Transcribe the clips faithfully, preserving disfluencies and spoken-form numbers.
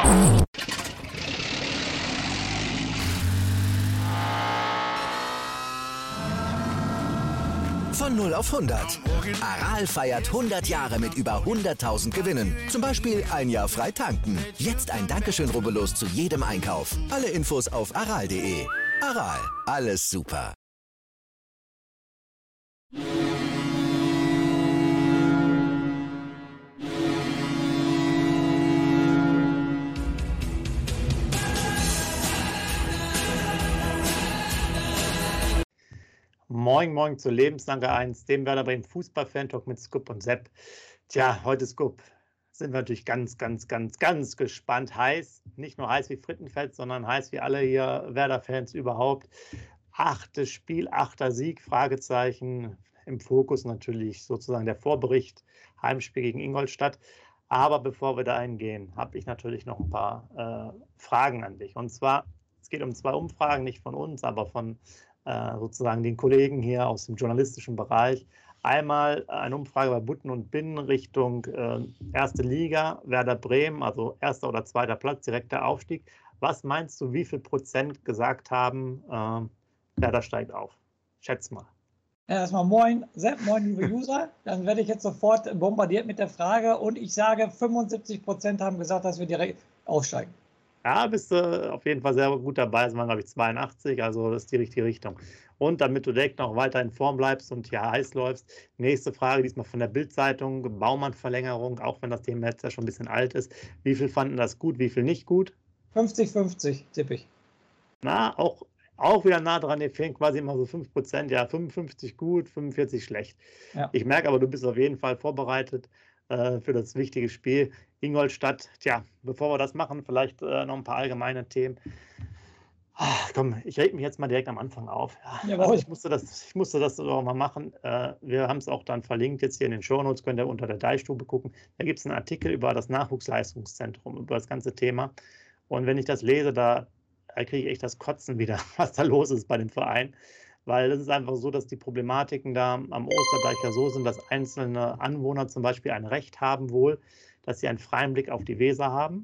Von null auf hundert. Aral feiert hundert Jahre mit über hunderttausend Gewinnen. Zum Beispiel ein Jahr frei tanken. Jetzt ein Dankeschön, rubbellos zu jedem Einkauf. Alle Infos auf aral punkt de. Aral, alles super. Moin, moin zu Lebenslange eins, dem Werder Bremen Fußball-Fan-Talk mit Scoop und Sepp. Tja, heute Scoop, sind wir natürlich ganz, ganz, ganz, ganz gespannt. Heiß, nicht nur heiß wie Frittenfett, sondern heiß wie alle hier Werder-Fans überhaupt. Achtes Spiel, achter Sieg, Fragezeichen. Im Fokus natürlich sozusagen der Vorbericht, Heimspiel gegen Ingolstadt. Aber bevor wir da eingehen, habe ich natürlich noch ein paar äh, Fragen an dich. Und zwar, es geht um zwei Umfragen, nicht von uns, aber von sozusagen den Kollegen hier aus dem journalistischen Bereich. Einmal eine Umfrage bei Butten und Binnen Richtung äh, erste Liga, Werder Bremen, also erster oder zweiter Platz, direkter Aufstieg. Was meinst du, wie viel Prozent gesagt haben, äh, Werder steigt auf? Schätz mal. Ja, erstmal moin, Sepp, moin, liebe User. Dann werde ich jetzt sofort bombardiert mit der Frage und ich sage, fünfundsiebzig Prozent haben gesagt, dass wir direkt aufsteigen. Ja, bist du auf jeden Fall sehr gut dabei. Es waren, glaube ich, zweiundachtzig, also das ist die richtige Richtung. Und damit du direkt noch weiter in Form bleibst und ja heiß läufst, nächste Frage, diesmal von der Bild-Zeitung, Baumann-Verlängerung, auch wenn das Thema jetzt ja schon ein bisschen alt ist. Wie viel fanden das gut, wie viel nicht gut? fünfzig fünfzig, tippe ich. Na, auch, auch wieder nah dran, dir fehlen quasi immer so fünf Prozent, ja, fünfundfünfzig gut, fünfundvierzig schlecht. Ja. Ich merke aber, du bist auf jeden Fall vorbereitet äh, für das wichtige Spiel. Ingolstadt, tja, bevor wir das machen, vielleicht äh, noch ein paar allgemeine Themen. Ach, komm, ich reg mich jetzt mal direkt am Anfang auf. Ja, also ich musste das, ich musste das auch mal machen. Äh, wir haben es auch dann verlinkt, jetzt hier in den Shownotes, könnt ihr unter der Deichstube gucken. Da gibt es einen Artikel über das Nachwuchsleistungszentrum, über das ganze Thema. Und wenn ich das lese, da, da kriege ich echt das Kotzen wieder, was da los ist bei dem Verein. Weil es ist einfach so, dass die Problematiken da am Osterdeich ja so sind, dass einzelne Anwohner zum Beispiel ein Recht haben wohl, dass sie einen freien Blick auf die Weser haben.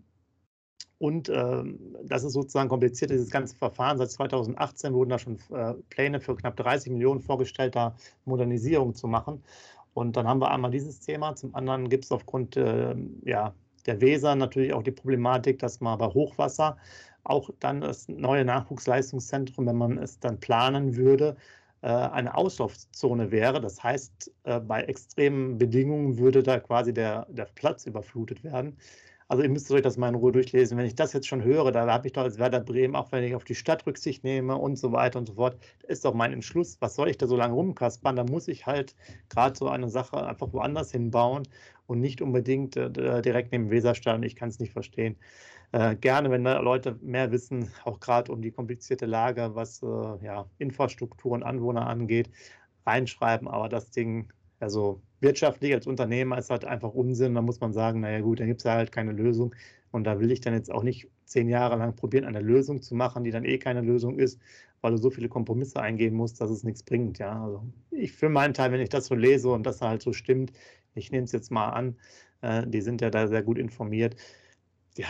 Und ähm, das ist sozusagen kompliziert, dieses ganze Verfahren. Seit zweitausendachtzehn wurden da schon äh, Pläne für knapp dreißig Millionen vorgestellt, da Modernisierung zu machen. Und dann haben wir einmal dieses Thema. Zum anderen gibt es aufgrund äh, ja, der Weser natürlich auch die Problematik, dass man bei Hochwasser auch dann das neue Nachwuchsleistungszentrum, wenn man es dann planen würde, eine Auslaufzone wäre. Das heißt, bei extremen Bedingungen würde da quasi der, der Platz überflutet werden. Also ihr müsst euch das mal in Ruhe durchlesen. Wenn ich das jetzt schon höre, da habe ich doch als Werder Bremen, auch wenn ich auf die Stadt Rücksicht nehme und so weiter und so fort, ist doch mein Entschluss, was soll ich da so lange rumkaspern? Da muss ich halt gerade so eine Sache einfach woanders hinbauen und nicht unbedingt äh, direkt neben Weserstadion. Ich kann es nicht verstehen. Äh, gerne, wenn da Leute mehr wissen, auch gerade um die komplizierte Lage, was äh, ja, Infrastruktur und Anwohner angeht, reinschreiben. Aber das Ding, also wirtschaftlich als Unternehmer ist halt einfach Unsinn. Da muss man sagen, naja gut, dann gibt es ja halt keine Lösung. Und da will ich dann jetzt auch nicht zehn Jahre lang probieren, eine Lösung zu machen, die dann eh keine Lösung ist, weil du so viele Kompromisse eingehen musst, dass es nichts bringt. Ja, also ich für meinen Teil, wenn ich das so lese und das halt so stimmt, ich nehme es jetzt mal an, äh, die sind ja da sehr gut informiert. Ja,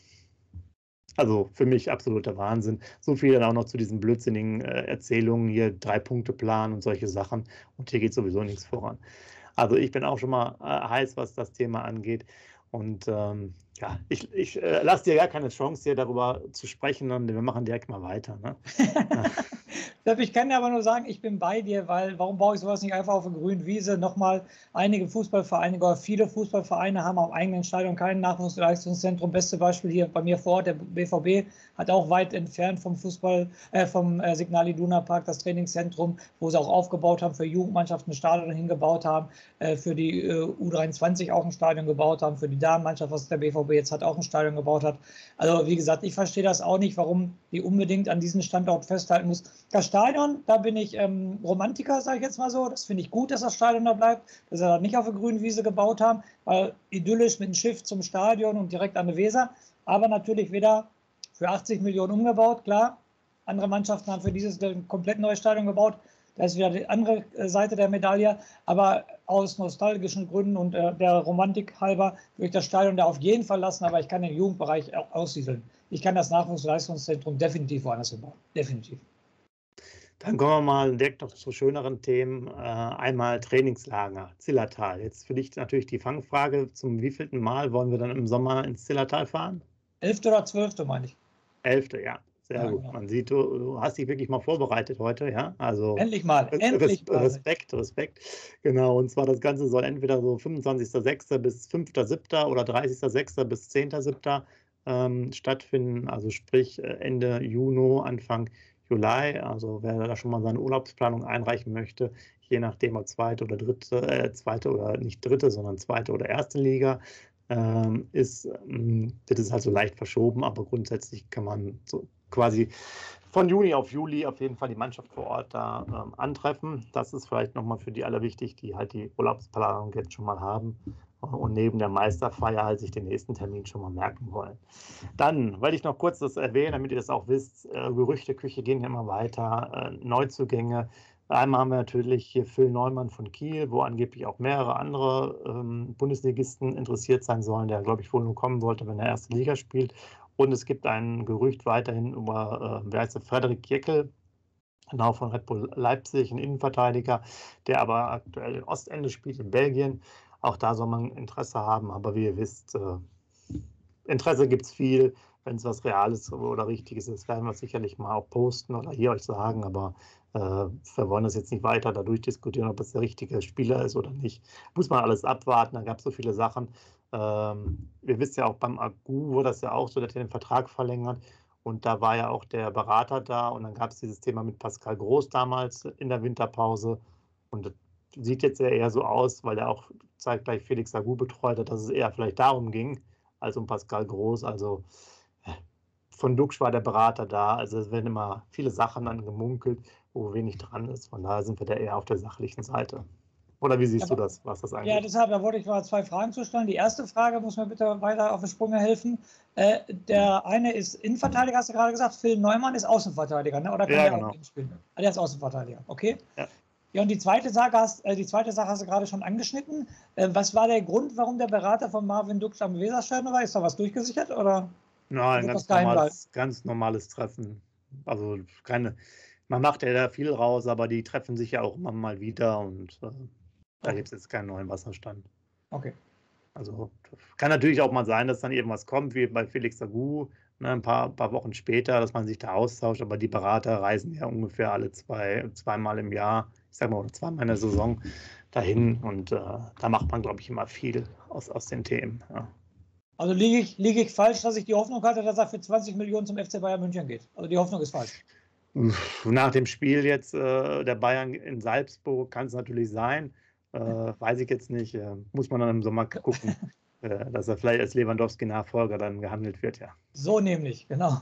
also für mich absoluter Wahnsinn. So viel dann auch noch zu diesen blödsinnigen äh, Erzählungen hier, Drei-Punkte-Plan und solche Sachen. Und hier geht sowieso nichts voran. Also ich bin auch schon mal äh, heiß, was das Thema angeht. Und ähm, ja, ich, ich äh, lasse dir gar keine Chance, hier darüber zu sprechen. Und wir machen direkt mal weiter. Ne? Ich kann dir aber nur sagen, ich bin bei dir, weil warum baue ich sowas nicht einfach auf der grünen Wiese? Nochmal, einige Fußballvereine oder viele Fußballvereine haben am eigenen Stadion kein Nachwuchsleistungszentrum. Beste Beispiel hier bei mir vor Ort, der B V B hat auch weit entfernt vom Fußball, äh, vom äh, Signal Iduna Park das Trainingszentrum, wo sie auch aufgebaut haben, für Jugendmannschaften ein Stadion hingebaut haben, äh, für die äh, U dreiundzwanzig auch ein Stadion gebaut haben, für die Damenmannschaft, was der B V B jetzt hat, auch ein Stadion gebaut hat. Also wie gesagt, ich verstehe das auch nicht, warum die unbedingt an diesem Standort festhalten muss. Das Stadion, da bin ich ähm, Romantiker, sage ich jetzt mal so. Das finde ich gut, dass das Stadion da bleibt, dass sie da nicht auf der grünen Wiese gebaut haben, weil idyllisch mit dem Schiff zum Stadion und direkt an der Weser. Aber natürlich wieder für achtzig Millionen umgebaut, klar. Andere Mannschaften haben für dieses ein komplett neues Stadion gebaut. Da ist wieder die andere Seite der Medaille. Aber aus nostalgischen Gründen und äh, der Romantik halber würde ich das Stadion da auf jeden Fall lassen, aber ich kann den Jugendbereich auch aussiedeln. Ich kann das Nachwuchsleistungszentrum definitiv woanders hinbauen. Definitiv. Dann kommen wir mal direkt noch zu schöneren Themen. Äh, einmal Trainingslager, Zillertal. Jetzt für dich natürlich die Fangfrage, zum wievielten Mal wollen wir dann im Sommer ins Zillertal fahren? Elfte oder zwölfte, meine ich. Elfte, ja. Sehr ja, gut. Genau. Man sieht, du, du hast dich wirklich mal vorbereitet heute, ja. Also endlich mal, res endlich mal. Respekt, Respekt. Genau, und zwar das Ganze soll entweder so fünfundzwanzigster sechster bis fünfter siebter oder dreißigster sechster bis zehnter siebter ähm, stattfinden. Also sprich Ende Juni, Anfang Juli. Also wer da schon mal seine Urlaubsplanung einreichen möchte, je nachdem ob zweite oder dritte, äh, zweite oder nicht dritte, sondern zweite oder erste Liga, ähm, ist, ähm, das ist halt so leicht verschoben, aber grundsätzlich kann man so quasi von Juni auf Juli auf jeden Fall die Mannschaft vor Ort da ähm, antreffen. Das ist vielleicht nochmal für die alle wichtig, die halt die Urlaubsplanung jetzt schon mal haben und neben der Meisterfeier halt sich den nächsten Termin schon mal merken wollen. Dann wollte ich noch kurz das erwähnen, damit ihr das auch wisst, äh, Gerüchteküche gehen ja immer weiter, äh, Neuzugänge. Einmal haben wir natürlich hier Phil Neumann von Kiel, wo angeblich auch mehrere andere ähm, Bundesligisten interessiert sein sollen, der, glaube ich, wohl nur kommen wollte, wenn er erste Liga spielt. Und es gibt ein Gerücht weiterhin über, äh, wer heißt der, Frederik Jeckel, genau von Red Bull Leipzig, ein Innenverteidiger, der aber aktuell in Ostende spielt, in Belgien. Auch da soll man Interesse haben, aber wie ihr wisst, äh, Interesse gibt es viel. Wenn es was Reales oder Richtiges ist, werden wir es sicherlich mal auch posten oder hier euch sagen, aber äh, wir wollen das jetzt nicht weiter dadurch diskutieren, ob es der richtige Spieler ist oder nicht. Muss man alles abwarten, da gab es so viele Sachen. Ähm, ihr wisst ja auch, beim Agu wurde das ja auch so, der hat den Vertrag verlängert und da war ja auch der Berater da und dann gab es dieses Thema mit Pascal Groß damals in der Winterpause und das sieht jetzt eher so aus, weil er auch zeitgleich Felix Agu betreut hat, dass es eher vielleicht darum ging, als um Pascal Groß, also von Duxch war der Berater da, also es werden immer viele Sachen dann gemunkelt, wo wenig dran ist, von daher sind wir da eher auf der sachlichen Seite. Oder wie siehst ja, du das, was das angeht? Ja, deshalb, da wollte ich mal zwei Fragen zu stellen. Die erste Frage, muss mir bitte weiter auf die Sprünge helfen. Äh, der eine ist Innenverteidiger, hast du gerade gesagt, Phil Neumann ist Außenverteidiger, ne? Oder kann ja, der genau. auch spielen? Ah, der ist Außenverteidiger, okay. Ja. Ja, und die zweite Sache hast, äh, die zweite Sache hast du gerade schon angeschnitten. Äh, was war der Grund, warum der Berater von Marvin Duxch am Weserstadion war? Ist da was durchgesichert oder? Nein, ganz normales, ganz normales Treffen. Also keine, man macht ja da viel raus, aber die treffen sich ja auch immer mal wieder und äh, da okay. gibt es jetzt keinen neuen Wasserstand. Okay. Also kann natürlich auch mal sein, dass dann irgendwas kommt, wie bei Felix Agu, ne, ein paar, paar Wochen später, dass man sich da austauscht, aber die Berater reisen ja ungefähr alle zwei, zweimal im Jahr, ich sag mal, oder zweimal in der Saison dahin und äh, da macht man, glaube ich, immer viel aus, aus den Themen. Ja. Also liege ich, liege ich falsch, dass ich die Hoffnung hatte, dass er für zwanzig Millionen zum F C Bayern München geht? Also die Hoffnung ist falsch. Nach dem Spiel jetzt äh, der Bayern in Salzburg kann es natürlich sein. Äh, weiß ich jetzt nicht. Äh, muss man dann im Sommer gucken, äh, dass er vielleicht als Lewandowski-Nachfolger dann gehandelt wird, ja. So nämlich, genau.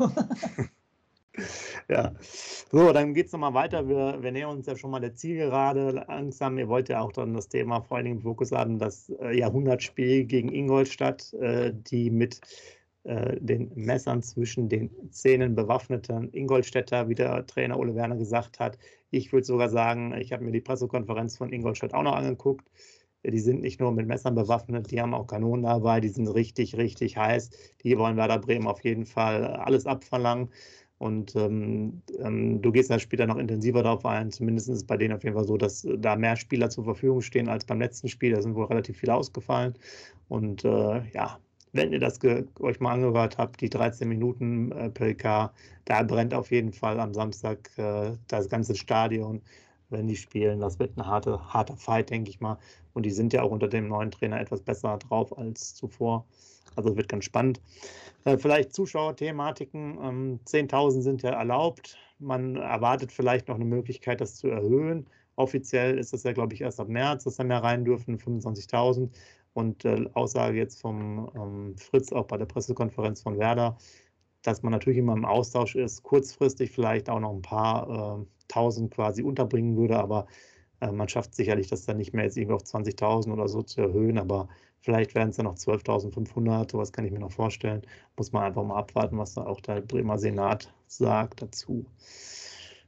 Ja, so, dann geht es nochmal weiter. Wir, wir nähern uns ja schon mal der Zielgerade langsam. Ihr wollt ja auch dann das Thema vor allen Dingen im Fokus haben, das äh, Jahrhundertspiel gegen Ingolstadt, äh, die mit äh, den Messern zwischen den Zähnen bewaffneten Ingolstädter, wie der Trainer Ole Werner gesagt hat. Ich würde sogar sagen, ich habe mir die Pressekonferenz von Ingolstadt auch noch angeguckt. Die sind nicht nur mit Messern bewaffnet, die haben auch Kanonen dabei, die sind richtig, richtig heiß. Die wollen Werder Bremen auf jeden Fall alles abverlangen. Und ähm, ähm, du gehst da später noch intensiver darauf ein. Zumindest ist es bei denen auf jeden Fall so, dass da mehr Spieler zur Verfügung stehen als beim letzten Spiel. Da sind wohl relativ viele ausgefallen. Und äh, ja, wenn ihr das euch mal angehört habt, die dreizehn Minuten äh, P K, da brennt auf jeden Fall am Samstag äh, das ganze Stadion, wenn die spielen. Das wird ein harter, harter Fight, denke ich mal. Und die sind ja auch unter dem neuen Trainer etwas besser drauf als zuvor. Also wird ganz spannend. Äh, vielleicht Zuschauerthematiken. Ähm, zehntausend sind ja erlaubt. Man erwartet vielleicht noch eine Möglichkeit, das zu erhöhen. Offiziell ist das ja, glaube ich, erst ab März, dass da mehr rein dürfen, fünfundzwanzigtausend. Und äh, Aussage jetzt vom ähm, Fritz, auch bei der Pressekonferenz von Werder, dass man natürlich immer im Austausch ist, kurzfristig vielleicht auch noch ein paar äh, Tausend quasi unterbringen würde, aber äh, man schafft sicherlich, das dann nicht mehr jetzt irgendwie auf zwanzigtausend oder so zu erhöhen, aber vielleicht werden es dann noch zwölftausendfünfhundert, sowas kann ich mir noch vorstellen. Muss man einfach mal abwarten, was da auch der Bremer Senat sagt dazu.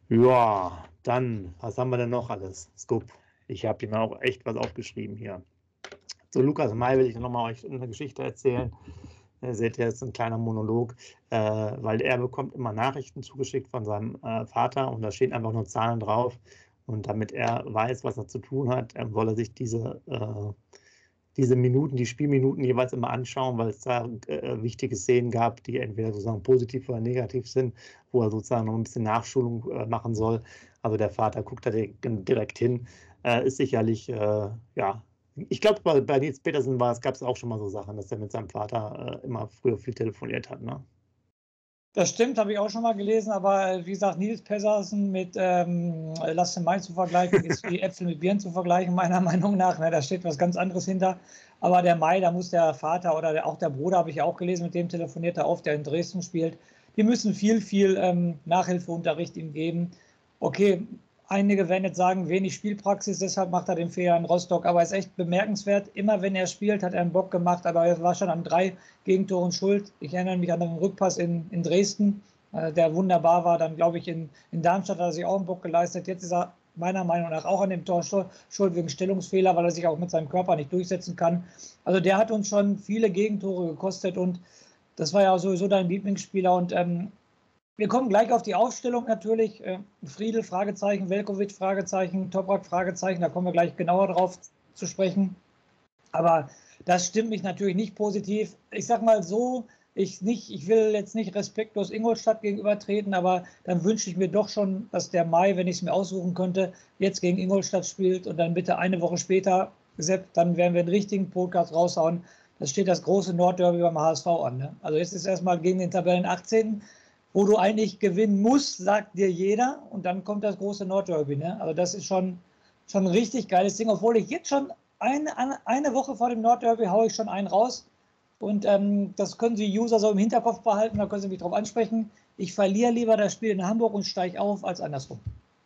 Ja, dann, was haben wir denn noch alles? Scoop. Ich habe mir auch echt was aufgeschrieben hier. So, Lukas May will ich nochmal euch eine Geschichte erzählen. Ihr seht ja, jetzt ein kleiner Monolog, äh, weil er bekommt immer Nachrichten zugeschickt von seinem äh, Vater und da stehen einfach nur Zahlen drauf. Und damit er weiß, was er zu tun hat, äh, soll er sich diese, äh, diese Minuten, die Spielminuten jeweils immer anschauen, weil es da äh, wichtige Szenen gab, die entweder sozusagen positiv oder negativ sind, wo er sozusagen noch ein bisschen Nachschulung äh, machen soll. Also der Vater guckt da direkt hin, äh, ist sicherlich, äh, ja, ich glaube, bei, bei Nils Petersen gab es auch schon mal so Sachen, dass er mit seinem Vater äh, immer früher viel telefoniert hat, ne? Das stimmt, habe ich auch schon mal gelesen, aber wie gesagt, Nils Petersen mit ähm, Lasse May zu vergleichen, ist wie Äpfel mit Birnen zu vergleichen, meiner Meinung nach. Ne, da steht was ganz anderes hinter. Aber der May, da muss der Vater oder der, auch der Bruder, habe ich auch gelesen, mit dem telefoniert er oft, der in Dresden spielt. Die müssen viel, viel ähm, Nachhilfeunterricht ihm geben. Okay, einige werden jetzt sagen, wenig Spielpraxis, deshalb macht er den Fehler in Rostock. Aber es ist echt bemerkenswert. Immer wenn er spielt, hat er einen Bock gemacht. Aber er war schon an drei Gegentoren schuld. Ich erinnere mich an den Rückpass in, in Dresden, äh, der wunderbar war. Dann glaube ich, in, in Darmstadt hat er sich auch einen Bock geleistet. Jetzt ist er meiner Meinung nach auch an dem Tor schuld wegen Stellungsfehler, weil er sich auch mit seinem Körper nicht durchsetzen kann. Also der hat uns schon viele Gegentore gekostet und das war ja sowieso dein Lieblingsspieler. Und ähm, wir kommen gleich auf die Aufstellung natürlich. Äh, Friedl, Fragezeichen, Veljkovic, Fragezeichen, Toprak, Fragezeichen. Da kommen wir gleich genauer drauf zu sprechen. Aber das stimmt mich natürlich nicht positiv. Ich sag mal so, ich, nicht, ich will jetzt nicht respektlos Ingolstadt gegenübertreten, aber dann wünsche ich mir doch schon, dass der May, wenn ich es mir aussuchen könnte, jetzt gegen Ingolstadt spielt und dann bitte eine Woche später, Sepp, dann werden wir einen richtigen Podcast raushauen. Das steht das große Nordderby beim H S V an. Ne? Also jetzt ist erstmal gegen den Tabellen achtzehnten wo du eigentlich gewinnen musst, sagt dir jeder. Und dann kommt das große Nordderby. Ne? Also das ist schon, schon ein richtig geiles Ding. Obwohl ich jetzt schon eine, eine Woche vor dem Nordderby haue ich schon einen raus. Und ähm, das können Sie User so im Hinterkopf behalten. Da können Sie mich drauf ansprechen. Ich verliere lieber das Spiel in Hamburg und steige auf, als andersrum.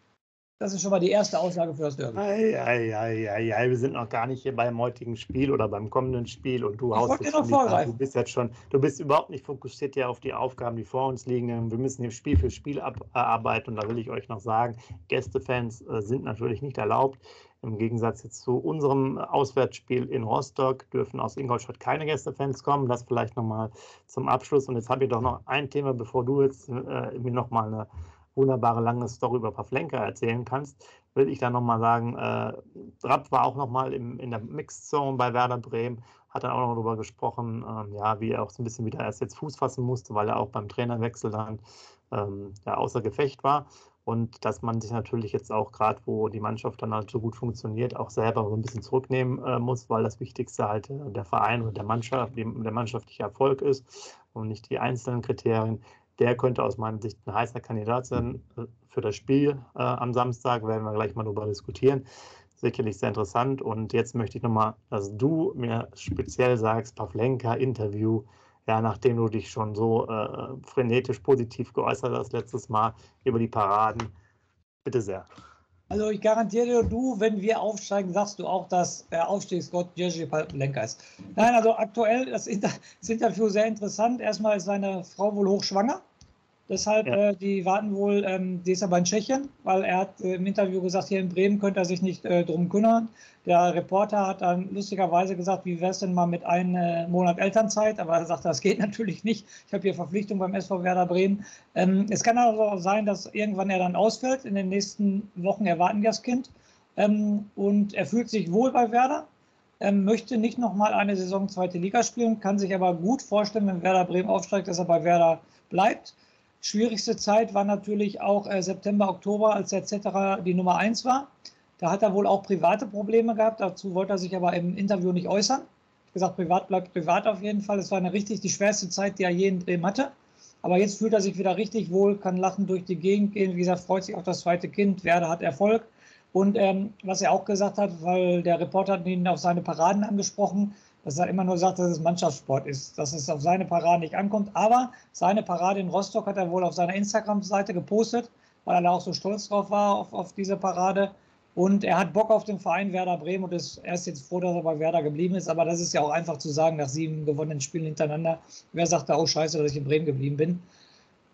Das ist schon mal die erste Aussage für das Derby. Ei, ei, ei, ei, ei. Wir sind noch gar nicht hier beim heutigen Spiel oder beim kommenden Spiel und du haust jetzt schon die, du bist jetzt schon, du bist überhaupt nicht fokussiert ja auf die Aufgaben, die vor uns liegen. Wir müssen hier Spiel für Spiel abarbeiten und da will ich euch noch sagen, Gästefans äh, sind natürlich nicht erlaubt. Im Gegensatz jetzt zu unserem Auswärtsspiel in Rostock dürfen aus Ingolstadt keine Gästefans kommen. Das vielleicht nochmal zum Abschluss. Und jetzt habe ich doch noch ein Thema, bevor du jetzt äh, mir nochmal eine wunderbare lange Story über Pavlenka erzählen kannst, will ich dann nochmal sagen, äh, Rapp war auch nochmal in der Mixed Zone bei Werder Bremen, hat dann auch noch darüber gesprochen, ähm, ja, wie er auch so ein bisschen wieder erst jetzt Fuß fassen musste, weil er auch beim Trainerwechsel dann ähm, ja, außer Gefecht war und dass man sich natürlich jetzt auch gerade, wo die Mannschaft dann halt so gut funktioniert, auch selber so ein bisschen zurücknehmen äh, muss, weil das Wichtigste halt äh, der Verein und der Mannschaft, die, der mannschaftliche Erfolg ist und nicht die einzelnen Kriterien. Der könnte aus meiner Sicht ein heißer Kandidat sein für das Spiel äh, am Samstag. Werden wir gleich mal darüber diskutieren. Sicherlich sehr interessant. Und jetzt möchte ich nochmal, dass du mir speziell sagst, Pavlenka-Interview, ja, nachdem du dich schon so äh, frenetisch positiv geäußert hast letztes Mal über die Paraden. Bitte sehr. Also ich garantiere dir, du, wenn wir aufsteigen, sagst du auch, dass der Aufstiegsgott Jerzy Pavlenka ist. Nein, also aktuell, das, Inter das Interview sehr interessant. Erstmal ist seine Frau wohl hochschwanger. Deshalb, ja. äh, die warten wohl, ähm, die ist aber in Tschechien, weil er hat äh, im Interview gesagt, hier in Bremen könnte er sich nicht äh, drum kümmern. Der Reporter hat dann lustigerweise gesagt, wie wäre es denn mal mit einem äh, Monat Elternzeit? Aber er sagt, das geht natürlich nicht. Ich habe hier Verpflichtung beim S V Werder Bremen. Ähm, es kann also auch sein, dass irgendwann er dann ausfällt. In den nächsten Wochen erwarten wir das Kind. Ähm, und er fühlt sich wohl bei Werder. Er möchte nicht nochmal eine Saison zweite Liga spielen, kann sich aber gut vorstellen, wenn Werder Bremen aufsteigt, dass er bei Werder bleibt. Schwierigste Zeit war natürlich auch äh, September, Oktober, als der Zetterer die Nummer eins war. Da hat er wohl auch private Probleme gehabt. Dazu wollte er sich aber im Interview nicht äußern. Ich habe gesagt, privat bleibt privat auf jeden Fall. Es war eine richtig die schwerste Zeit, die er je in Bremen hatte. Aber jetzt fühlt er sich wieder richtig wohl, kann lachen durch die Gegend gehen. Wie gesagt, freut sich auf das zweite Kind. Werder hat Erfolg. Und ähm, was er auch gesagt hat, weil der Reporter hat ihn auf seine Paraden angesprochen, dass er immer nur sagt, dass es Mannschaftssport ist, dass es auf seine Parade nicht ankommt. Aber seine Parade in Rostock hat er wohl auf seiner Instagram-Seite gepostet, weil er da auch so stolz drauf war, auf, auf diese Parade. Und er hat Bock auf den Verein Werder Bremen und ist, er ist jetzt froh, dass er bei Werder geblieben ist. Aber das ist ja auch einfach zu sagen, nach sieben gewonnenen Spielen hintereinander. Wer sagt da, oh scheiße, dass ich in Bremen geblieben bin?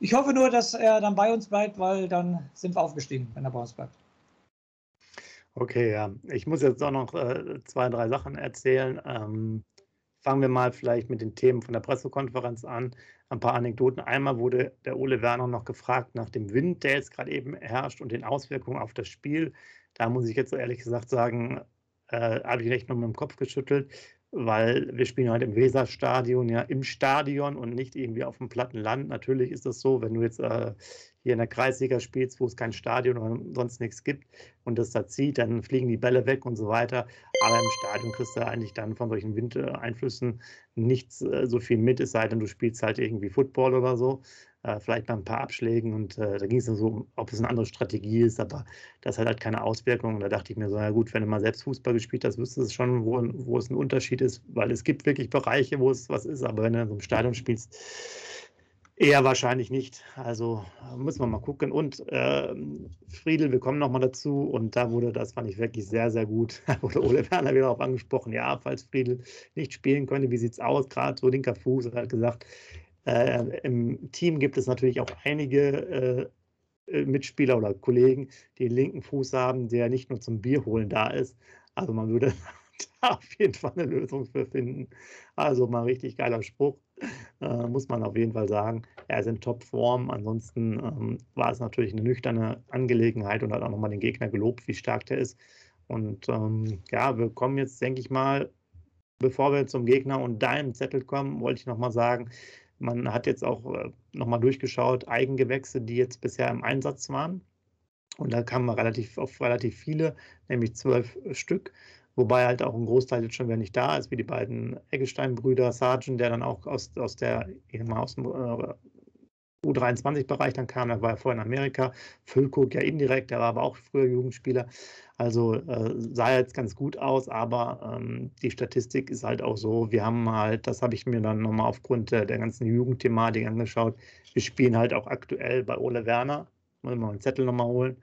Ich hoffe nur, dass er dann bei uns bleibt, weil dann sind wir aufgestiegen, wenn er bei uns bleibt. Okay, ja. Ich muss jetzt auch noch äh, zwei, drei Sachen erzählen. Ähm, fangen wir mal vielleicht mit den Themen von der Pressekonferenz an. Ein paar Anekdoten. Einmal wurde der Ole Werner noch gefragt nach dem Wind, der jetzt gerade eben herrscht und den Auswirkungen auf das Spiel. Da muss ich jetzt so ehrlich gesagt sagen, äh, habe ich echt nur mit dem Kopf geschüttelt, weil wir spielen halt im Weserstadion, ja, im Stadion und nicht irgendwie auf dem platten Land. Natürlich ist das so, wenn du jetzt äh, hier in der Kreisliga spielst, wo es kein Stadion oder sonst nichts gibt und das da zieht, dann fliegen die Bälle weg und so weiter. Aber im Stadion kriegst du eigentlich dann von solchen Windeinflüssen nichts äh, so viel mit, es sei denn, du spielst halt irgendwie Football oder so. Äh, vielleicht bei ein paar Abschlägen und äh, da ging es dann so, ob es eine andere Strategie ist, aber das hat halt keine Auswirkungen. Und da dachte ich mir so, ja gut, wenn du mal selbst Fußball gespielt hast, wüsstest du schon, wo, wo es ein Unterschied ist, weil es gibt wirklich Bereiche, wo es was ist, aber wenn du in so einem Stadion spielst, eher wahrscheinlich nicht. Also müssen wir mal gucken. Und äh, Friedel, wir kommen nochmal dazu. Und da wurde, das fand ich wirklich sehr, sehr gut, da wurde Ole Werner wieder darauf angesprochen, ja, falls Friedel nicht spielen könnte, wie sieht es aus? Gerade so linker Fuß, er hat gesagt, äh, im Team gibt es natürlich auch einige äh, Mitspieler oder Kollegen, die einen linken Fuß haben, der nicht nur zum Bier holen da ist. Also man würde da auf jeden Fall eine Lösung für finden. Also mal richtig geiler Spruch. Äh, muss man auf jeden Fall sagen. Er ist in Topform. Ansonsten ähm, war es natürlich eine nüchterne Angelegenheit und hat auch nochmal den Gegner gelobt, wie stark der ist. Und ähm, ja, wir kommen jetzt, denke ich mal, bevor wir zum Gegner und deinem Zettel kommen, wollte ich nochmal sagen, man hat jetzt auch äh, nochmal durchgeschaut, Eigengewächse, die jetzt bisher im Einsatz waren. Und da kamen wir relativ, auf relativ viele, nämlich zwölf Stück. Wobei halt auch ein Großteil jetzt schon wieder nicht da ist, wie die beiden Eggestein-Brüder, Sargent, der dann auch aus, aus, der, aus dem äh, U dreiundzwanzig-Bereich dann kam, der war ja vorher in Amerika, Füllkrug ja indirekt, der war aber auch früher Jugendspieler, also äh, sah jetzt ganz gut aus, aber ähm, die Statistik ist halt auch so, wir haben halt, das habe ich mir dann nochmal aufgrund der, der ganzen Jugendthematik angeschaut, wir spielen halt auch aktuell bei Ole Werner, muss ich mal einen Zettel nochmal holen,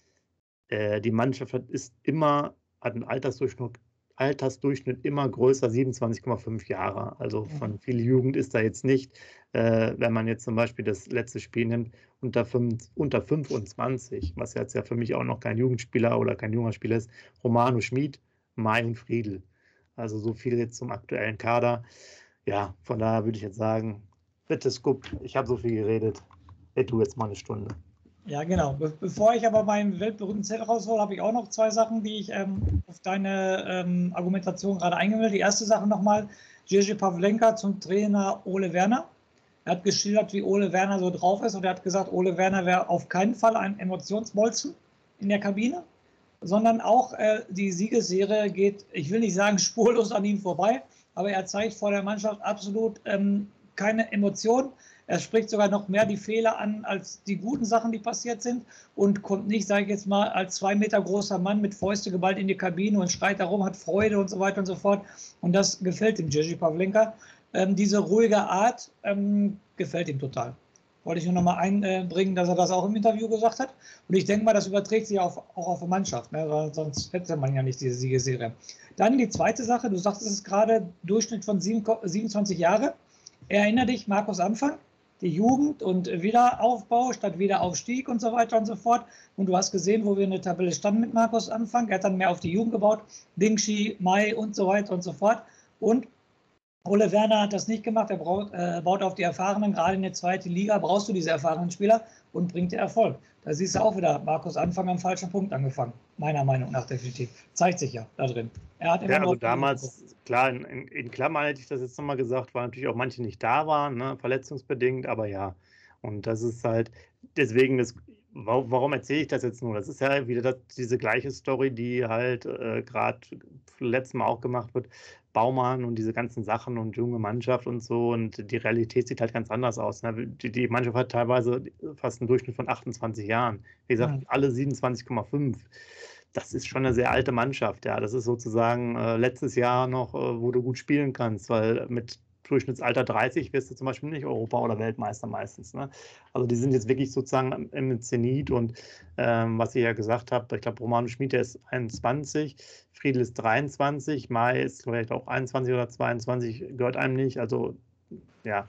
äh, die Mannschaft ist immer, hat einen Altersdurchschnitt Altersdurchschnitt immer größer, siebenundzwanzig Komma fünf Jahre. Also von viel Jugend ist da jetzt nicht. Äh, wenn man jetzt zum Beispiel das letzte Spiel nimmt, unter, fünf, unter fünfundzwanzig, was jetzt ja für mich auch noch kein Jugendspieler oder kein junger Spieler ist, Romano Schmid, Mai und Friedl. Also so viel jetzt zum aktuellen Kader. Ja, von daher würde ich jetzt sagen, bitte Scoop, ich habe so viel geredet. Red du jetzt mal eine Stunde. Ja, genau. Be bevor ich aber meinen weltberühmten Zettel raushole, habe ich auch noch zwei Sachen, die ich ähm, auf deine ähm, Argumentation gerade eingehen will. Die erste Sache nochmal, Jerzy Pavlenka zum Trainer Ole Werner. Er hat geschildert, wie Ole Werner so drauf ist und er hat gesagt, Ole Werner wäre auf keinen Fall ein Emotionsbolzen in der Kabine, sondern auch äh, die Siegesserie geht, ich will nicht sagen spurlos an ihm vorbei, aber er zeigt vor der Mannschaft absolut ähm, keine Emotion. Er spricht sogar noch mehr die Fehler an als die guten Sachen, die passiert sind und kommt nicht, sage ich jetzt mal, als zwei Meter großer Mann mit Fäuste geballt in die Kabine und schreit darum, hat Freude und so weiter und so fort. Und das gefällt dem Jerzy Pavlenka. Ähm, diese ruhige Art ähm, gefällt ihm total. Wollte ich nur noch mal einbringen, dass er das auch im Interview gesagt hat. Und ich denke mal, das überträgt sich auf, auch auf die Mannschaft, ne? Weil sonst hätte man ja nicht diese Siegesserie. Dann die zweite Sache, du sagtest es gerade, Durchschnitt von siebenundzwanzig Jahre. Erinnere dich, Markus Anfang, die Jugend und Wiederaufbau statt Wiederaufstieg und so weiter und so fort. Und du hast gesehen, wo wir in der Tabelle standen mit Markus Anfang. Er hat dann mehr auf die Jugend gebaut, Dingshi, Mai und so weiter und so fort. Und Ole Werner hat das nicht gemacht. Er baut, äh, baut auf die Erfahrenen. Gerade in der zweiten Liga brauchst du diese erfahrenen Spieler und bringt dir Erfolg. Da siehst du auch wieder Markus Anfang am falschen Punkt angefangen. Meiner Meinung nach definitiv. Zeigt sich ja da drin. Er hat immer ja, also damals, klar, in, in, in Klammern hätte ich das jetzt nochmal gesagt, weil natürlich auch manche nicht da waren, ne, verletzungsbedingt, aber ja. Und das ist halt, deswegen, das, warum erzähle ich das jetzt nur? Das ist ja wieder das, diese gleiche Story, die halt äh, gerade letztes Mal auch gemacht wird. Baumann und diese ganzen Sachen und junge Mannschaft und so. Und die Realität sieht halt ganz anders aus. Ne? Die, die Mannschaft hat teilweise fast einen Durchschnitt von achtundzwanzig Jahren. Wie gesagt, ja. Alle siebenundzwanzig Komma fünf. Das ist schon eine sehr alte Mannschaft. Ja, das ist sozusagen äh, letztes Jahr noch, äh, wo du gut spielen kannst, weil mit Durchschnittsalter dreißig wirst du zum Beispiel nicht Europa- oder Weltmeister meistens. Ne? Also die sind jetzt wirklich sozusagen im Zenit und ähm, was ich ja gesagt habe, ich glaube Romano Schmid, der ist einundzwanzig, Friedl ist dreiundzwanzig, Mai ist vielleicht auch einundzwanzig oder zweiundzwanzig, gehört einem nicht. Also ja,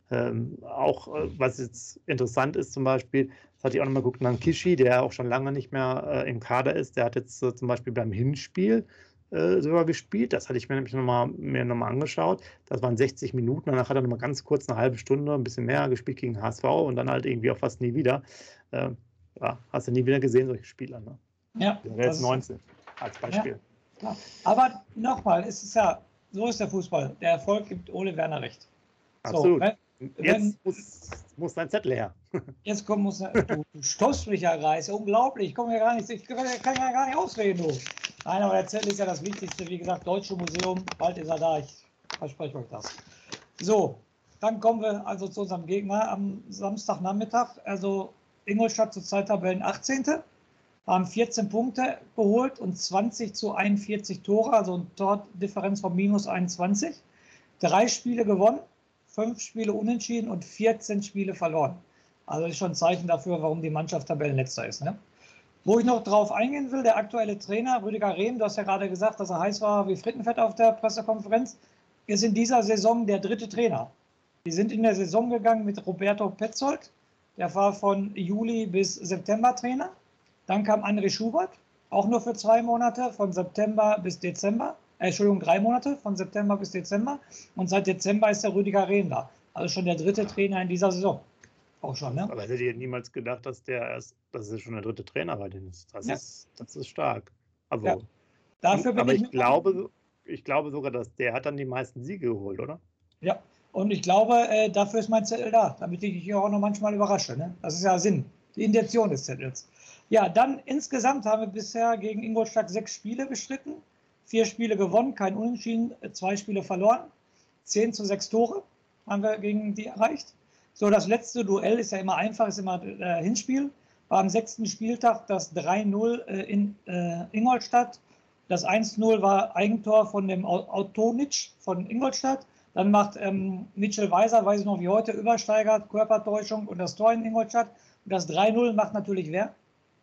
Ähm, auch, äh, was jetzt interessant ist zum Beispiel, das hatte ich auch nochmal geguckt, Nankishi, der auch schon lange nicht mehr äh, im Kader ist, der hat jetzt äh, zum Beispiel beim Hinspiel äh, sogar gespielt. Das hatte ich mir nämlich nochmal, mir nochmal angeschaut. Das waren sechzig Minuten, danach hat er nochmal ganz kurz eine halbe Stunde, ein bisschen mehr gespielt gegen H S V und dann halt irgendwie auch fast nie wieder. Äh, ja, hast du nie wieder gesehen, solche Spieler, ne? Ja. Der wäre jetzt neunzehn, als Beispiel. Ja, aber nochmal, es ist ja, so ist der Fußball. Der Erfolg gibt Ole Werner recht. Absolut. So, wenn, jetzt wenn, muss, muss dein Zettel her. Jetzt kommt, muss, du, du stoßt mich ja Reis, unglaublich, ich komme ja gar nicht, ich kann ja gar nicht ausreden, du. Nein, aber der Zettel ist ja das Wichtigste, wie gesagt, Deutsche Museum, bald ist er da, ich verspreche euch das. So, dann kommen wir also zu unserem Gegner am Samstagnachmittag, also Ingolstadt zurzeit Tabellen achtzehnte haben vierzehn Punkte geholt und zwanzig zu einundvierzig Tore, also eine Tordifferenz von minus einundzwanzig. Drei Spiele gewonnen, fünf Spiele unentschieden und vierzehn Spiele verloren. Also das ist schon ein Zeichen dafür, warum die Mannschaft Tabellenletzter ist. Ne? Wo ich noch drauf eingehen will, der aktuelle Trainer Rüdiger Rehm, du hast ja gerade gesagt, dass er heiß war wie Frittenfett auf der Pressekonferenz, ist in dieser Saison der dritte Trainer. Die sind in der Saison gegangen mit Roberto Petzold, der war von Juli bis September Trainer. Dann kam André Schubert, auch nur für zwei Monate, von September bis Dezember. Äh, Entschuldigung, drei Monate, von September bis Dezember. Und seit Dezember ist der Rüdiger Rehm da. Also schon der dritte Trainer in dieser Saison. Auch schon, ne? Aber hätte ich niemals gedacht, dass der erst, dass er schon der dritte Trainer bei denen ist. Das, ja. ist, das ist stark. Also, ja. Dafür bin aber ich, ich glaube, ich glaube sogar, dass der hat dann die meisten Siege geholt, oder? Ja, und ich glaube, äh, dafür ist mein Zettel da, damit ich dich auch noch manchmal überrasche. Ne? Das ist ja Sinn, die Intention des Zettels. Ja, dann insgesamt haben wir bisher gegen Ingolstadt sechs Spiele bestritten. Vier Spiele gewonnen, kein Unentschieden, zwei Spiele verloren. Zehn zu sechs Tore haben wir gegen die erreicht. So, das letzte Duell ist ja immer einfach, ist immer äh, Hinspiel. War am sechsten Spieltag das drei null äh, in äh, Ingolstadt. Das eins null war Eigentor von dem Autonitsch von Ingolstadt. Dann macht ähm, Mitchell Weiser, weiß ich noch wie heute, übersteigert, Körpertäuschung und das Tor in Ingolstadt. Und das drei null macht natürlich wer?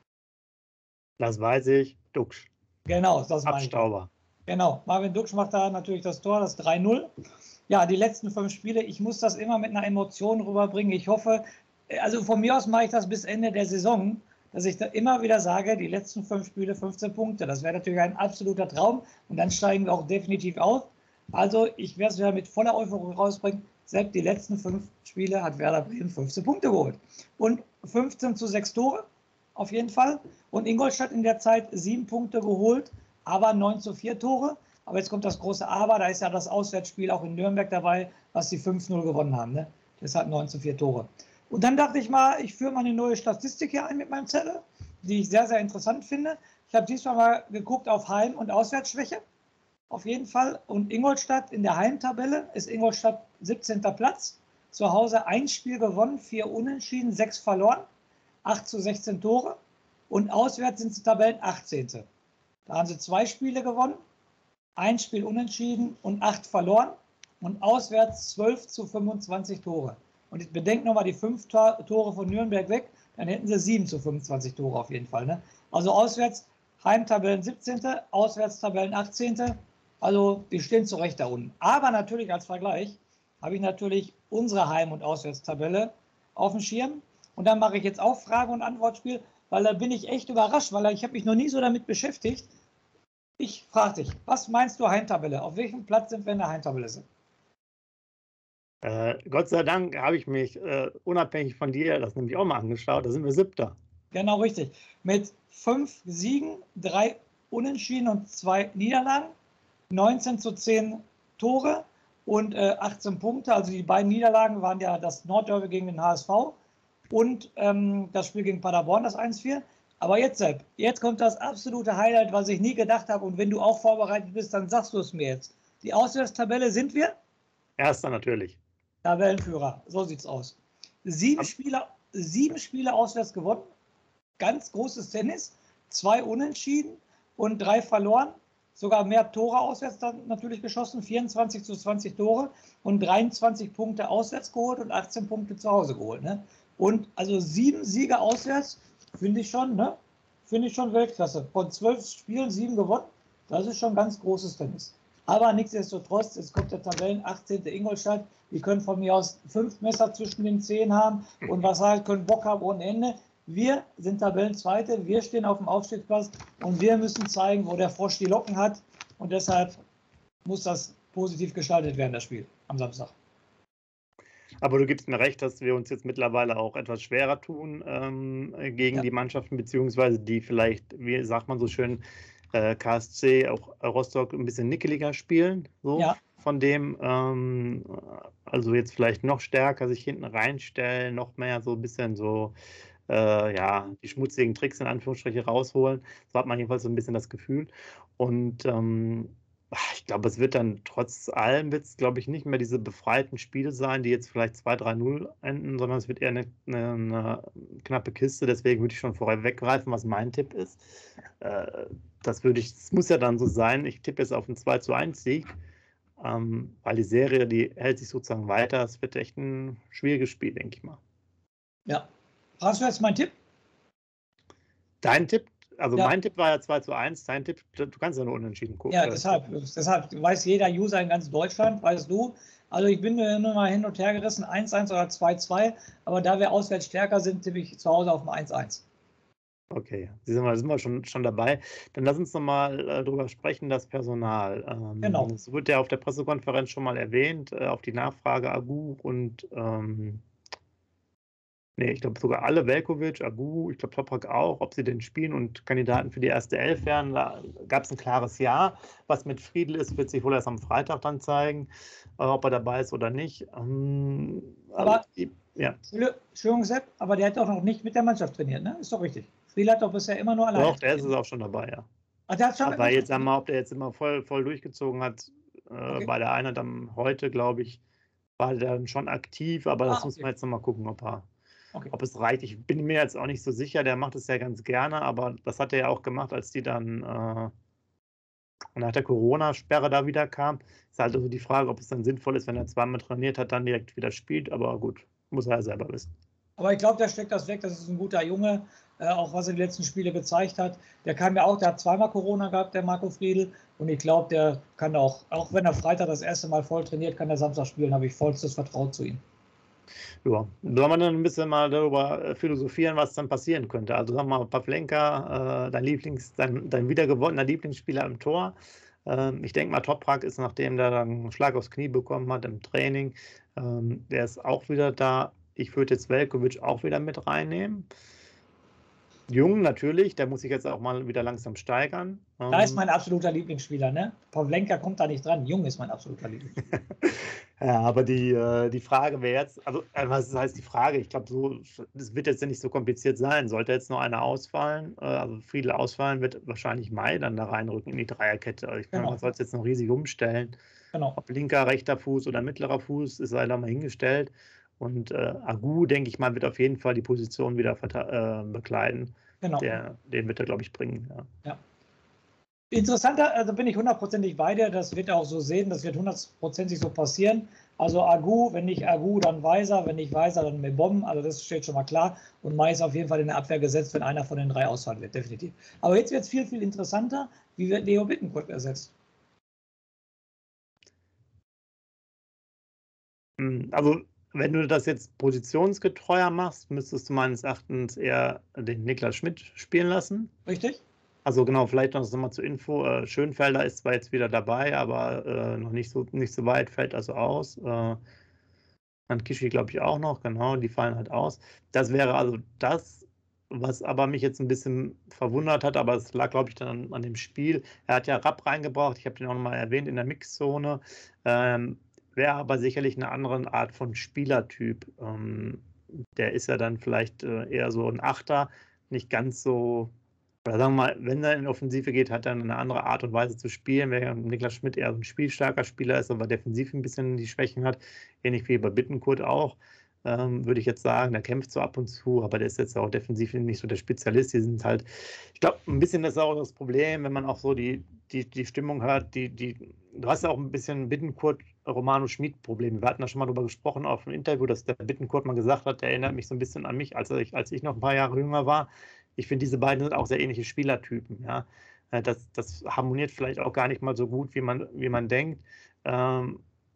Das weiß ich, Duxch. Genau, das meine ich. Abstauber. Genau, Marvin Duxch macht da natürlich das Tor, das drei null. Ja, die letzten fünf Spiele, ich muss das immer mit einer Emotion rüberbringen. Ich hoffe, also von mir aus mache ich das bis Ende der Saison, dass ich da immer wieder sage, die letzten fünf Spiele, fünfzehn Punkte. Das wäre natürlich ein absoluter Traum und dann steigen wir auch definitiv auf. Also ich werde es wieder mit voller Euphorie rausbringen. Selbst die letzten fünf Spiele hat Werder Bremen fünfzehn Punkte geholt. Und fünfzehn zu sechs Tore, auf jeden Fall. Und Ingolstadt in der Zeit sieben Punkte geholt, aber neun zu vier Tore. Aber jetzt kommt das große Aber, da ist ja das Auswärtsspiel auch in Nürnberg dabei, was die fünf null gewonnen haben. Ne? Deshalb neun zu vier Tore. Und dann dachte ich mal, ich führe mal eine neue Statistik hier ein mit meinem Zettel, die ich sehr, sehr interessant finde. Ich habe diesmal mal geguckt auf Heim- und Auswärtsschwäche. Auf jeden Fall. Und Ingolstadt in der Heimtabelle ist Ingolstadt siebzehnter Platz. Zu Hause ein Spiel gewonnen, vier Unentschieden, sechs verloren, acht zu sechzehn Tore. Und auswärts sind sie Tabellen achtzehnte Da haben sie zwei Spiele gewonnen, ein Spiel unentschieden und acht verloren. Und auswärts zwölf zu fünfundzwanzig Tore. Und jetzt bedenkt nochmal die fünf Tore von Nürnberg weg, dann hätten sie sieben zu fünfundzwanzig Tore auf jeden Fall. Ne? Also auswärts Heimtabellen siebzehnte auswärts Tabellen achtzehnte Also die stehen zu Recht da unten. Aber natürlich als Vergleich habe ich natürlich unsere Heim- und Auswärtstabelle auf dem Schirm. Und dann mache ich jetzt auch Frage- und Antwortspiel, weil da bin ich echt überrascht, weil ich habe mich noch nie so damit beschäftigt. Ich frage dich, was meinst du Heimtabelle? Auf welchem Platz sind wir in der Heimtabelle sind? Äh, Gott sei Dank habe ich mich äh, unabhängig von dir das nämlich auch mal angeschaut. Da sind wir siebter. Genau, richtig. Mit fünf Siegen, drei Unentschieden und zwei Niederlagen, neunzehn zu zehn Tore und äh, achtzehn Punkte. Also die beiden Niederlagen waren ja das Nordderby gegen den H S V und ähm, das Spiel gegen Paderborn, das eins vier. Aber jetzt, Sepp, jetzt kommt das absolute Highlight, was ich nie gedacht habe. Und wenn du auch vorbereitet bist, dann sagst du es mir jetzt. Die Auswärtstabelle sind wir? Erster natürlich. Tabellenführer, so sieht's aus. Sieben Spiele, sieben Spiele auswärts gewonnen, ganz großes Tennis, zwei Unentschieden und drei verloren, sogar mehr Tore auswärts dann natürlich geschossen, vierundzwanzig zu zwanzig Tore und dreiundzwanzig Punkte auswärts geholt und achtzehn Punkte zu Hause geholt. Ne? Und also sieben Siege auswärts, finde ich schon, ne? Finde ich schon Weltklasse. Von zwölf Spielen sieben gewonnen, das ist schon ganz großes Tennis. Aber nichtsdestotrotz, es kommt der Tabellen achtzehnte Ingolstadt. Die können von mir aus fünf Messer zwischen den Zehen haben und was halt können Bock haben ohne Ende. Wir sind Tabellenzweite, wir stehen auf dem Aufstiegsplatz und wir müssen zeigen, wo der Frosch die Locken hat. Und deshalb muss das positiv gestaltet werden, das Spiel am Samstag. Aber du gibst mir recht, dass wir uns jetzt mittlerweile auch etwas schwerer tun ähm, gegen ja. die Mannschaften, beziehungsweise die vielleicht, wie sagt man so schön, äh, K S C, auch Rostock ein bisschen nickeliger spielen. So ja. Von dem, ähm, also jetzt vielleicht noch stärker sich hinten reinstellen, noch mehr so ein bisschen so, äh, ja, die schmutzigen Tricks in Anführungsstriche rausholen. So hat man jedenfalls so ein bisschen das Gefühl. Und ähm, ich glaube, es wird dann trotz allem, wird es, glaube ich, nicht mehr diese befreiten Spiele sein, die jetzt vielleicht zwei drei null enden, sondern es wird eher eine, eine, eine knappe Kiste. Deswegen würde ich schon vorher weggreifen, was mein Tipp ist. Äh, das würde ich, das muss ja dann so sein. Ich tippe jetzt auf einen zwei zu eins Sieg, ähm, weil die Serie, die hält sich sozusagen weiter. Es wird echt ein schwieriges Spiel, denke ich mal. Ja. Hast du jetzt meinen Tipp? Dein Tipp? Also ja. mein Tipp war ja zwei zu eins, dein Tipp, du kannst ja nur unentschieden gucken. Ja, deshalb, deshalb weiß jeder User in ganz Deutschland, weißt du. Also ich bin nur mal hin und her gerissen, eins eins oder zwei zwei, aber da wir auswärts stärker sind, tippe ich zu Hause auf ein eins eins. Okay, da sind wir, sind wir schon, schon dabei. Dann lass uns nochmal äh, drüber sprechen, das Personal. Ähm, genau. Es wurde ja auf der Pressekonferenz schon mal erwähnt, äh, auf die Nachfrage Agu und ähm, Nee, ich glaube sogar alle, Veljković, Agu, ich glaube Toprak auch, ob sie denn spielen und Kandidaten für die erste Elf wären. Da gab es ein klares Ja. Was mit Friedl ist, wird sich wohl erst am Freitag dann zeigen, äh, ob er dabei ist oder nicht. Ähm, aber, also, ja. Entschuldigung, Sepp, aber der hat doch noch nicht mit der Mannschaft trainiert, ne? Ist doch richtig. Friedl hat doch bisher immer nur alleine Doch, der ist es auch schon dabei, ja. Ach, der hat schon aber jetzt einmal, ob der jetzt immer voll, voll durchgezogen hat, äh, okay. bei der Einheit am heute, glaube ich, war der dann schon aktiv, aber das ah, okay. muss man jetzt nochmal gucken, ob er Okay. Ob es reicht, ich bin mir jetzt auch nicht so sicher, der macht es ja ganz gerne, aber das hat er ja auch gemacht, als die dann äh, nach der Corona-Sperre da wieder kam. Ist halt also die Frage, ob es dann sinnvoll ist, wenn er zweimal trainiert hat, dann direkt wieder spielt, aber gut, muss er ja selber wissen. Aber ich glaube, der steckt das weg, das ist ein guter Junge, äh, auch was er die letzten Spiele gezeigt hat. Der kam ja auch, der hat zweimal Corona gehabt, der Marco Friedl, und ich glaube, der kann auch, auch wenn er Freitag das erste Mal voll trainiert, kann der Samstag spielen, habe ich vollstes Vertrauen zu ihm. Ja, soll man dann ein bisschen mal darüber philosophieren, was dann passieren könnte. Also sag mal, Pavlenka, äh, dein Lieblings, dein, dein wiedergewonnener Lieblingsspieler im Tor. Ähm, ich denke mal, Toprak ist, nachdem der dann einen Schlag aufs Knie bekommen hat im Training, ähm, der ist auch wieder da. Ich würde jetzt Veljković auch wieder mit reinnehmen. Jung natürlich, der muss sich jetzt auch mal wieder langsam steigern. Da ist mein absoluter Lieblingsspieler, ne? Pavlenka kommt da nicht dran. Jung ist mein absoluter Lieblingsspieler. Ja, aber die, die Frage wäre jetzt, also was heißt die Frage? Ich glaube, so, das wird jetzt nicht so kompliziert sein. Sollte jetzt noch einer ausfallen, also Friedl ausfallen, wird wahrscheinlich Mai dann da reinrücken in die Dreierkette. Ich meine, genau. Man soll es jetzt noch riesig umstellen. Genau. Ob linker, rechter Fuß oder mittlerer Fuß, ist leider mal hingestellt. Und äh, Agu, denke ich mal, wird auf jeden Fall die Position wieder äh, bekleiden. Genau. Der, den wird er, glaube ich, bringen. Ja. Ja. Interessanter, also bin ich hundertprozentig bei dir, das wird er auch so sehen, das wird hundertprozentig so passieren. Also Agu, wenn nicht Agu, dann Weiser, wenn nicht Weiser, dann Mebom, also das steht schon mal klar. Und Mai ist auf jeden Fall in der Abwehr gesetzt, wenn einer von den drei ausfallen wird, definitiv. Aber jetzt wird es viel, viel interessanter, wie wird Leo Bittencourt ersetzt? Also wenn du das jetzt positionsgetreuer machst, müsstest du meines Erachtens eher den Niklas Schmidt spielen lassen. Richtig. Also genau, vielleicht noch mal zur Info, äh, Schönfelder ist zwar jetzt wieder dabei, aber äh, noch nicht so, nicht so weit, fällt also aus. Äh, Dann Kischi, glaube ich, auch noch, genau, die fallen halt aus. Das wäre also das, was aber mich jetzt ein bisschen verwundert hat, aber es lag, glaube ich, dann an, an dem Spiel. Er hat ja Rapp reingebracht, ich habe den auch noch mal erwähnt, in der Mixzone. Ähm, wäre aber sicherlich eine andere Art von Spielertyp. Ähm, der ist ja dann vielleicht äh, eher so ein Achter, nicht ganz so, oder sagen wir mal, wenn er in die Offensive geht, hat er eine andere Art und Weise zu spielen, während Niklas Schmidt eher so ein spielstarker Spieler ist, aber defensiv ein bisschen die Schwächen hat, ähnlich wie bei Bittencourt auch, ähm, würde ich jetzt sagen. Der kämpft so ab und zu, aber der ist jetzt auch defensiv nicht so der Spezialist. Die sind halt, ich glaube, ein bisschen das ist auch das Problem, wenn man auch so die, die, die Stimmung hört, die, die, du hast ja auch ein bisschen Bittencourt, Romano Schmid-Problem. Wir hatten da schon mal drüber gesprochen auf dem Interview, dass der Bittencourt mal gesagt hat, der erinnert mich so ein bisschen an mich, als ich, als ich noch ein paar Jahre jünger war. Ich finde, diese beiden sind auch sehr ähnliche Spielertypen. Ja? Das, das harmoniert vielleicht auch gar nicht mal so gut, wie man, wie man denkt. Ähm,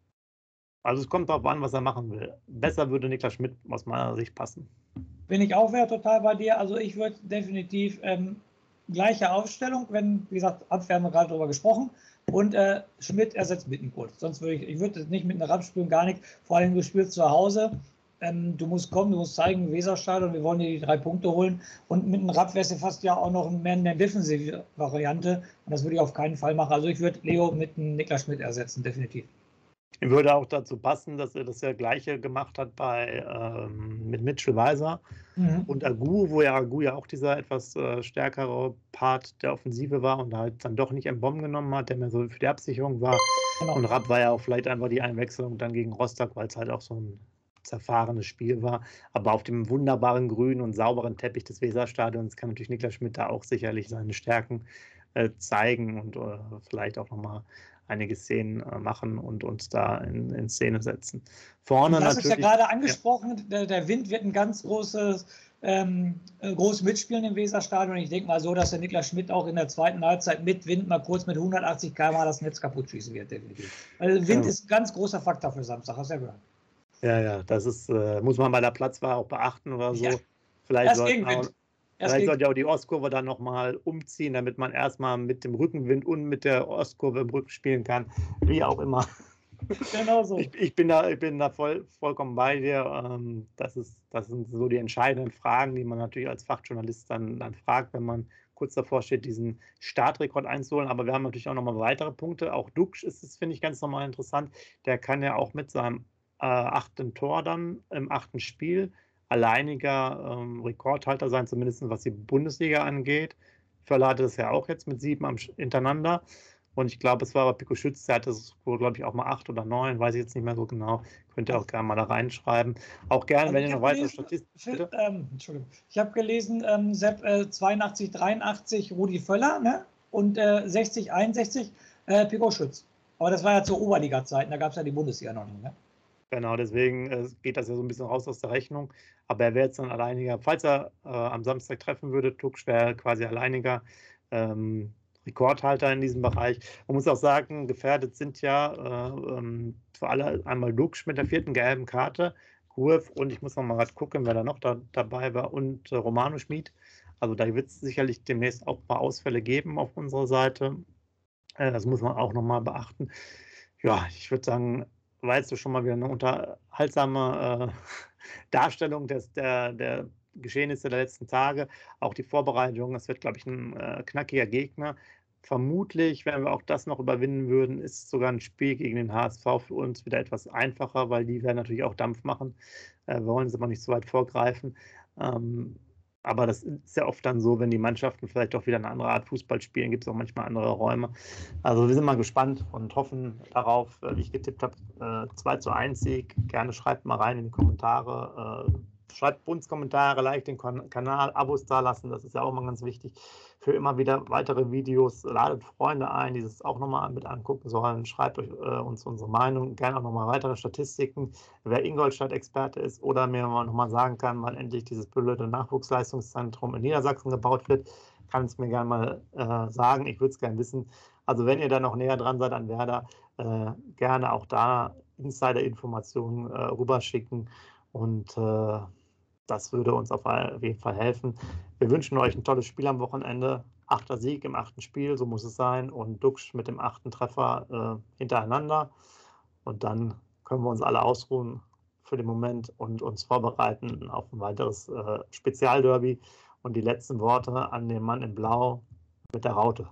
also es kommt darauf an, was er machen will. Besser würde Niklas Schmidt aus meiner Sicht passen. Bin ich auch wieder total bei dir. Also ich würde definitiv ähm, gleiche Aufstellung, wenn, wie gesagt, Abwehr haben wir gerade darüber gesprochen. Und äh, Schmidt ersetzt Bittencourt. Sonst würde ich, ich würde nicht mit einem Rapp spielen, gar nicht. Vor allem, du spielst zu Hause. Ähm, du musst kommen, du musst zeigen, Weserstadion, wir wollen dir die drei Punkte holen. Und mit einem Rapp wärst du fast ja auch noch mehr in der defensive Variante. Und das würde ich auf keinen Fall machen. Also ich würde Leo mit einem Niklas Schmidt ersetzen, definitiv. Würde auch dazu passen, dass er das ja Gleiche gemacht hat bei, ähm, mit Mitchell Weiser mhm. und Agu, wo ja Agu ja auch dieser etwas äh, stärkere Part der Offensive war und halt dann doch nicht einen Bomben genommen hat, der mehr so für die Absicherung war. Genau. Und Rapp war ja auch vielleicht einfach die Einwechslung dann gegen Rostock, weil es halt auch so ein zerfahrenes Spiel war. Aber auf dem wunderbaren grünen und sauberen Teppich des Weserstadions kann natürlich Niklas Schmidt da auch sicherlich seine Stärken äh, zeigen und äh, vielleicht auch nochmal einige Szenen äh, machen und uns da in, in Szene setzen. Vorne das natürlich. Das ist ja gerade angesprochen, ja. Der, der Wind wird ein ganz großes, ähm, großes Mitspielen im Weserstadion. Ich denke mal so, dass der Niklas Schmidt auch in der zweiten Halbzeit mit Wind mal kurz mit hundertachtzig Kilometer pro Stunde das Netz kaputt schießen wird, definitiv. Also Wind ja. ist ein ganz großer Faktor für Samstag, hast du ja gehört. Ja, ja, das ist, äh, muss man bei der Platzwahl auch beachten oder so. Ja. Vielleicht sollten auch, Vielleicht sollte ja auch die Ostkurve dann nochmal umziehen, damit man erstmal mit dem Rückenwind und mit der Ostkurve im Rücken spielen kann. Wie auch immer. Genau so. Ich, ich bin da, ich bin da voll, vollkommen bei dir. Das, ist, das sind so die entscheidenden Fragen, die man natürlich als Fachjournalist dann, dann fragt, wenn man kurz davor steht, diesen Startrekord einzuholen. Aber wir haben natürlich auch nochmal weitere Punkte. Auch Duksch ist es, finde ich, ganz normal interessant. Der kann ja auch mit seinem äh, achten Tor dann im achten Spiel alleiniger ähm, Rekordhalter sein, zumindest was die Bundesliga angeht. Völler hatte das ja auch jetzt mit sieben am, hintereinander. Und ich glaube, es war aber Pico Schütz, der hatte es, glaube ich, auch mal acht oder neun, weiß ich jetzt nicht mehr so genau. Könnt ihr auch gerne mal da reinschreiben. Auch gerne, also wenn ihr noch weitere Statistiken. Ähm, Entschuldigung. Ich habe gelesen, ähm, Sepp äh, zweiundachtzig, dreiundachtzig Rudi Völler, ne? Und äh, sechzig, einundsechzig äh, Pico Schütz. Aber das war ja zu Oberliga-Zeiten, da gab es ja die Bundesliga noch nicht, ne? Genau, deswegen äh, geht das ja so ein bisschen raus aus der Rechnung. Aber er wäre jetzt dann alleiniger, falls er äh, am Samstag treffen würde, Duksch wäre quasi alleiniger ähm, Rekordhalter in diesem Bereich. Man muss auch sagen, gefährdet sind ja äh, ähm, für alle einmal Duksch mit der vierten gelben Karte, Kurv und ich muss noch mal gerade gucken, wer da noch da, dabei war und äh, Romano Schmid. Also da wird es sicherlich demnächst auch ein paar Ausfälle geben auf unserer Seite. Äh, das muss man auch noch mal beachten. Ja, ich würde sagen, war jetzt schon mal wieder eine unterhaltsame äh, Darstellung des, der, der Geschehnisse der letzten Tage. Auch die Vorbereitung, es wird, glaube ich, ein äh, knackiger Gegner. Vermutlich, wenn wir auch das noch überwinden würden, ist sogar ein Spiel gegen den H S V für uns wieder etwas einfacher, weil die werden natürlich auch Dampf machen. Äh, wir wollen es aber nicht so weit vorgreifen. Ähm, Aber das ist ja oft dann so, wenn die Mannschaften vielleicht auch wieder eine andere Art Fußball spielen, gibt es auch manchmal andere Räume. Also wir sind mal gespannt und hoffen darauf, wie ich getippt habe, äh, zwei zu eins Sieg. Gerne schreibt mal rein in die Kommentare. Äh, schreibt uns Kommentare, like den Kanal, Abos da lassen, das ist ja auch mal ganz wichtig. Für immer wieder weitere Videos, ladet Freunde ein, die es auch nochmal mit angucken sollen. Schreibt euch, äh, uns unsere Meinung, gerne auch nochmal weitere Statistiken, wer Ingolstadt-Experte ist oder mir nochmal sagen kann, wann endlich dieses blöde Nachwuchsleistungszentrum in Niedersachsen gebaut wird, kann es mir gerne mal äh, sagen. Ich würde es gerne wissen. Also wenn ihr da noch näher dran seid an Werder, äh, gerne auch da Insider-Informationen äh, rüberschicken und äh, das würde uns auf jeden Fall helfen. Wir wünschen euch ein tolles Spiel am Wochenende. Achter Sieg im achten Spiel, so muss es sein. Und Duksch mit dem achten Treffer äh, hintereinander. Und dann können wir uns alle ausruhen für den Moment und uns vorbereiten auf ein weiteres äh, Spezialderby. Und die letzten Worte an den Mann in Blau mit der Raute.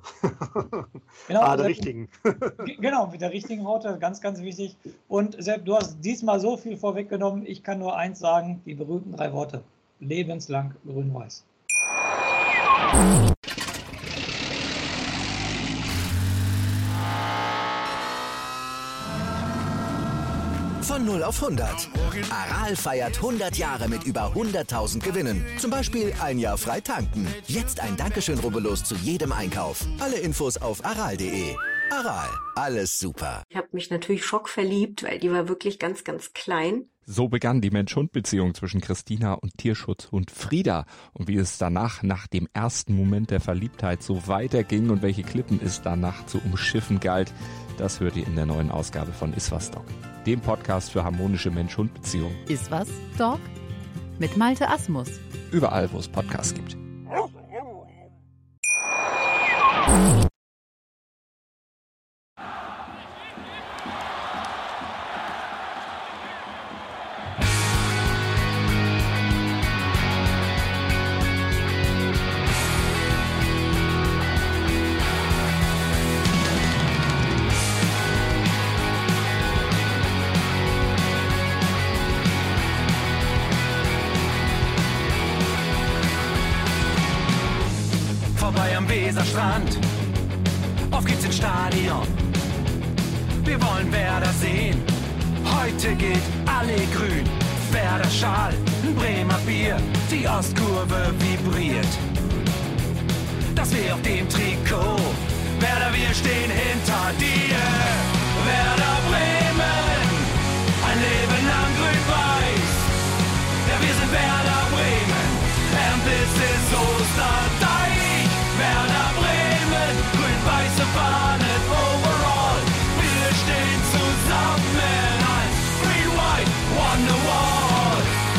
Genau, ah, der richtigen. Genau, mit der richtigen Raute, ganz, ganz wichtig. Und Sepp, du hast diesmal so viel vorweggenommen. Ich kann nur eins sagen, die berühmten drei Worte. Lebenslang grün-weiß. Von null auf hundert. Aral feiert hundert Jahre mit über hunderttausend Gewinnen. Zum Beispiel ein Jahr frei tanken. Jetzt ein Dankeschön, rubbellos zu jedem Einkauf. Alle Infos auf aral punkt de. Aral, alles super. Ich habe mich natürlich schockverliebt, weil die war wirklich ganz, ganz klein. So begann die Mensch-Hund-Beziehung zwischen Christina und Tierschutzhund Frieda. Und wie es danach, nach dem ersten Moment der Verliebtheit, so weiterging und welche Klippen es danach zu umschiffen galt, das hört ihr in der neuen Ausgabe von Iswas Dog, dem Podcast für harmonische Mensch-Hund-Beziehungen. Iswas Dog mit Malte Asmus. Überall, wo es Podcasts gibt. Vorbei am Weserstrand, auf geht's ins Stadion. Wir wollen Werder sehen, heute geht alle grün. Werder Schal, ein Bremer Bier, die Ostkurve vibriert. Das weh auf dem Trikot, Werder, wir stehen hinter dir. Werder Bremen, ein Leben lang grün-weiß. Ja, wir sind Werder Bremen, and this is Osterdeich. Werder Bremen, grün-weiße Fahnen overall. Wir stehen zusammen als Green-White Wonderwall.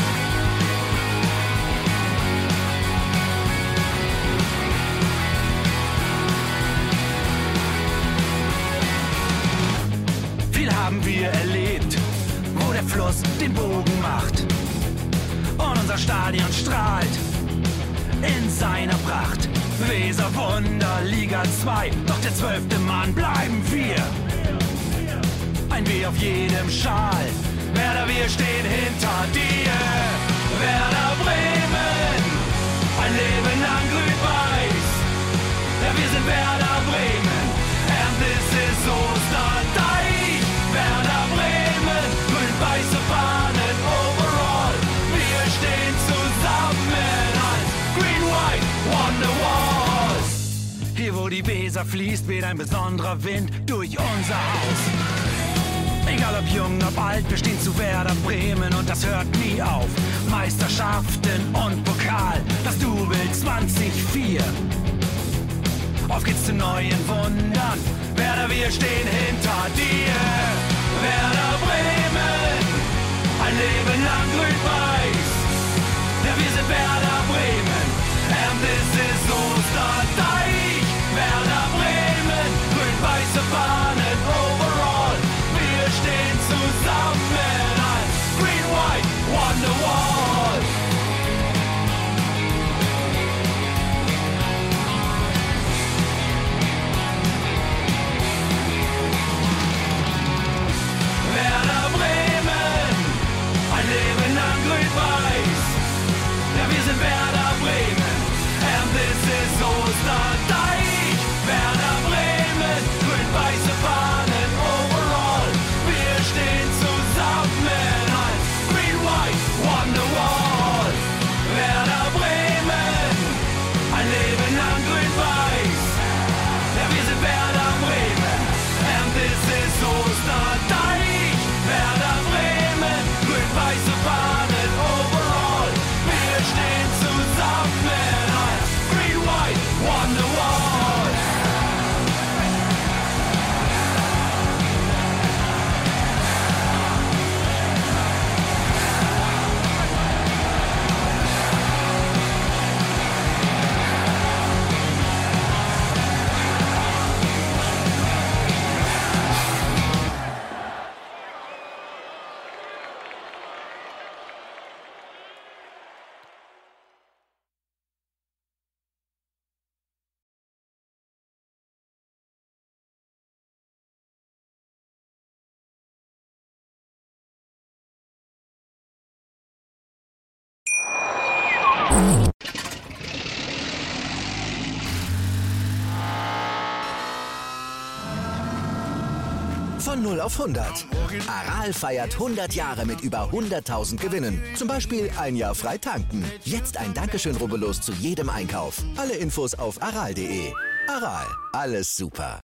Viel haben wir erlebt, wo der Fluss den Bogen macht. Und unser Stadion strahlt in seiner Pracht. Weser Wunder, Liga zwei, doch der zwölfte Mann bleiben wir. Ein W auf jedem Schal, Werder, wir stehen hinter dir. Werder Bremen, ein Leben lang grün-weiß. Ja, wir sind Werder Bremen, and this is Osterdeich. Werder Bremen, grün-weiße Fahnen overall. Wir stehen zusammen als Green-White Wonderwall. Hier wo die Weser fließt, weht ein besonderer Wind durch unser Haus. Egal ob jung, ob alt, wir stehen zu Werder Bremen und das hört nie auf. Meisterschaften und Pokal, das Double zwanzig vier. Auf geht's zu neuen Wundern, Werder, wir stehen hinter dir. Werder Bremen, ein Leben lang grün-weiß. Ja, wir sind Werder Bremen, and this is Osterdeich. Werder Bremen, grün-weiße Fahnen overall. Wir stehen zusammen als Green-White Wonderwall. Werder Bremen, ein Leben lang grün-weiß. Ja, wir sind Werder Bremen, and this is Osterdeich. Werder Bremen, grün-weiße Fahnen overall. Wir stehen zusammen als Green-White Wonderwall. Werder Bremen, ein Leben lang grün-weiß. Ja, wir sind Werder Bremen, and this is Osterdeich. Werder Bremen, grün-weiße Fahnen overall. Wir stehen zusammen als Green-White Wonderwall. Von null auf hundert. Aral feiert hundert Jahre mit über hunderttausend Gewinnen. Zum Beispiel ein Jahr frei tanken. Jetzt ein Dankeschön, rubbellos zu jedem Einkauf. Alle Infos auf aral punkt de. Aral, alles super.